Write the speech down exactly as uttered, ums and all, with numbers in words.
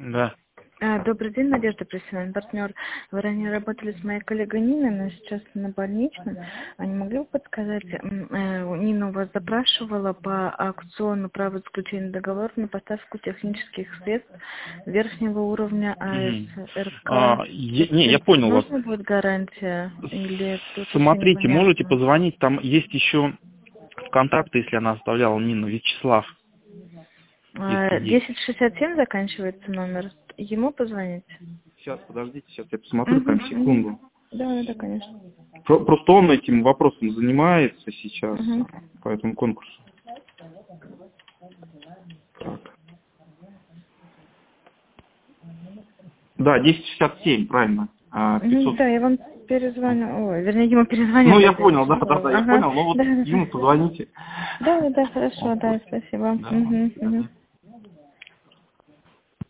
Да. А, Добрый день, Надежда Присяна, партнер. Вы ранее работали с моей коллегой Ниной, но сейчас на больничном. А не могли бы подсказать, м, э, Нина у вас запрашивала по аукциону право заключения договора на поставку технических средств верхнего уровня Мгм. АСРК. А, я, не, я Это понял вас. нужна будет гарантия или тут еще Смотрите, можете непонятно? позвонить, там есть еще контакты, если она оставляла, Нина, Вячеслав, если А, есть. десять шестьдесят семь заканчивается номер. Ему позвонить? Сейчас, подождите, сейчас я посмотрю, Угу, прям угу. секунду. Да, да, конечно. Про- Просто он этим вопросом занимается сейчас Угу. по этому конкурсу. Так. Да, десять шестьдесят семь, правильно. А, Мгм, пятьсот. Да, я вам перезвоню. Ой, вернее, ему перезвоню, Ну, да, я это понял, да, да, Вячеславу. да, я Ага, понял, но вот да, да, ему позвоните. да. Да, да, хорошо, Он да, просто. спасибо. Да. Угу, угу.